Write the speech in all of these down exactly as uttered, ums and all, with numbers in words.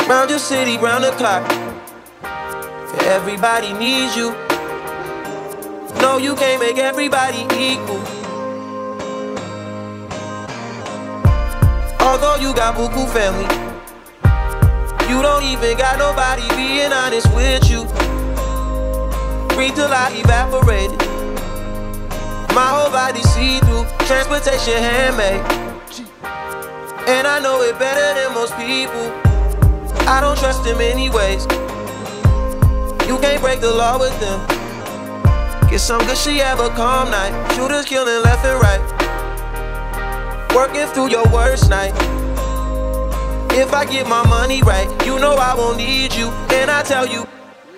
Round your city, round the clock. Everybody needs you. No, you can't make everybody equal. Although you got buku family, you don't even got nobody being honest with you. Free till I evaporated. My whole body see-through, transportation handmade. And I know it better than most people. I don't trust them anyways. You can't break the law with them. Get some good shit, have a calm night. Shooters killing left and right. Working through your worst night. If I get my money right, you know I won't need you. And I tell you,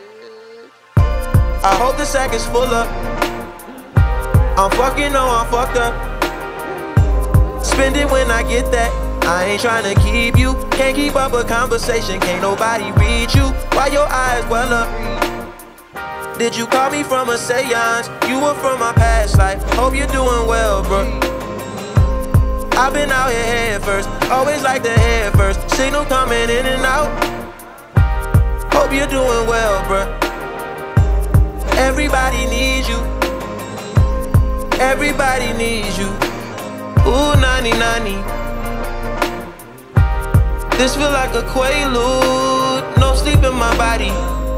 I hope the sack is full up. I'm fucking, no, I'm fucked up. Spend it when I get that. I ain't tryna keep you. Can't keep up a conversation. Can't nobody read you. Why your eyes well up? Did you call me from a seance? You were from my past life. Hope you're doing well, bro. I've been out here head first. Always like the head first. Signal coming in and out. Hope you're doing well, bro. Everybody needs you. Everybody needs you. Ooh, ninety ninety. This feel like a quaalude. No sleep in my body.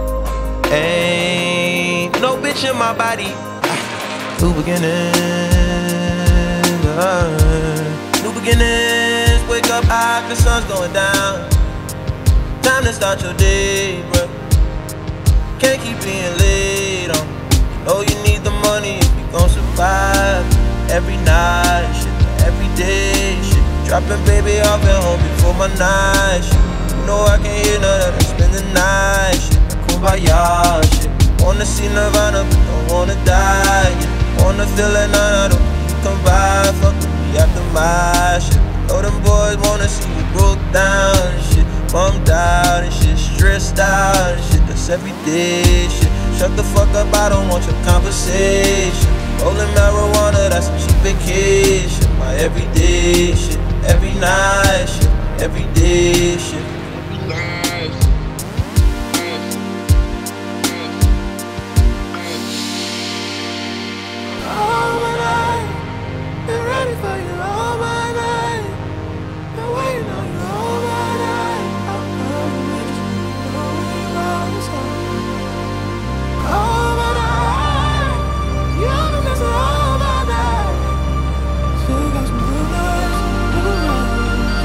Ain't no bitch in my body. New beginnings, uh, new beginnings. Wake up high, the sun's going down. Time to start your day, bruh. Can't keep being late on. You know you need the money if you gon' survive. Every night, shit, every day, shit. Dropping baby off at home before my night, shit. You know I can't hear none of that, spend the night, shit. Kumbaya, shit. Wanna see Nirvana, but don't wanna die, yeah. Wanna feel it, none of them. You come by, fuck with me after my shit. Know them boys wanna see you broke down and shit. Bummed out and shit, stressed out and shit. That's everyday shit. Shut the fuck up, I don't want your conversation. Rolling marijuana, that's some cheap vacation. My everyday shit, every night shit, everyday shit. All my night, been ready for you all my night. Been waiting on you all my night. I'm coming with you, know we run this home. All my night, you've been missing all my night. Still got some good nights, good nights.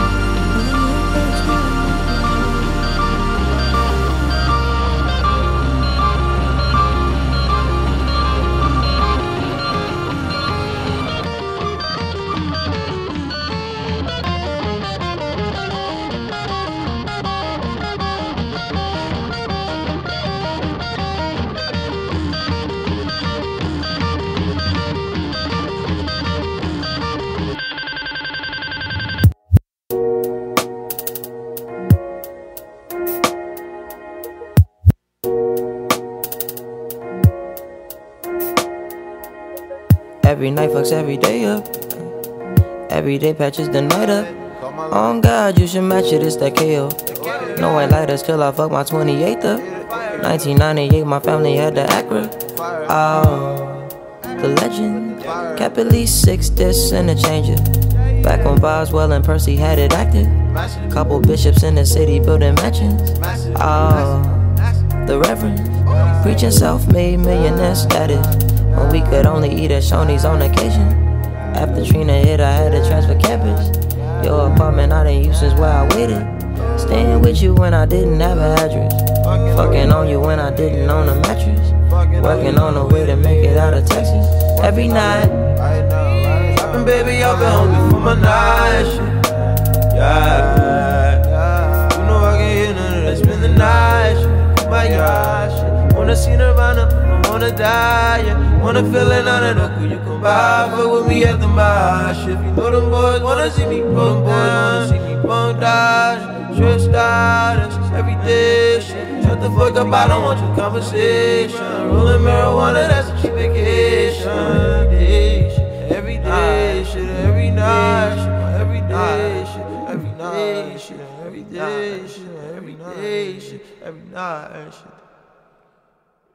Every night fucks every day up. Every day patches the night up. On God, you should match it, it's that K O. No white lighters till I fuck my twenty-eighth up. nineteen ninety-eight, my family had the Acura. Oh, the legend. Kept at least six discs and a changer. Back when Boswell and Percy had it active. Couple bishops in the city building mansions. Oh, the Reverend. Preaching self-made millionaire status. When we could only eat at Shoney's on occasion. After Trina hit, I had to transfer campus. Your apartment I didn't use since where I waited. Staying with you when I didn't have an address. Fucking on you when I didn't own a mattress. Working on a way to make it out of Texas. Every night. Dropping baby off at home before my night shit. Yeah. You know I can't hear none of that. Spend the night shit. My God shit. Wanna see Nirvana, don't wanna die, yeah. Wanna feel it, none of the cool you come by. Fuck with me after my shit. You know them boys wanna see me broke down, see me bumped out, stressed out, that's just everyday shit. Shut the fuck up, I don't want your conversation. Rolling marijuana, that's a cheap vacation. Day shit, every day shit, every night shit, every day shit, every night. day, shit, every day, shit, every day, shit, every night, shit.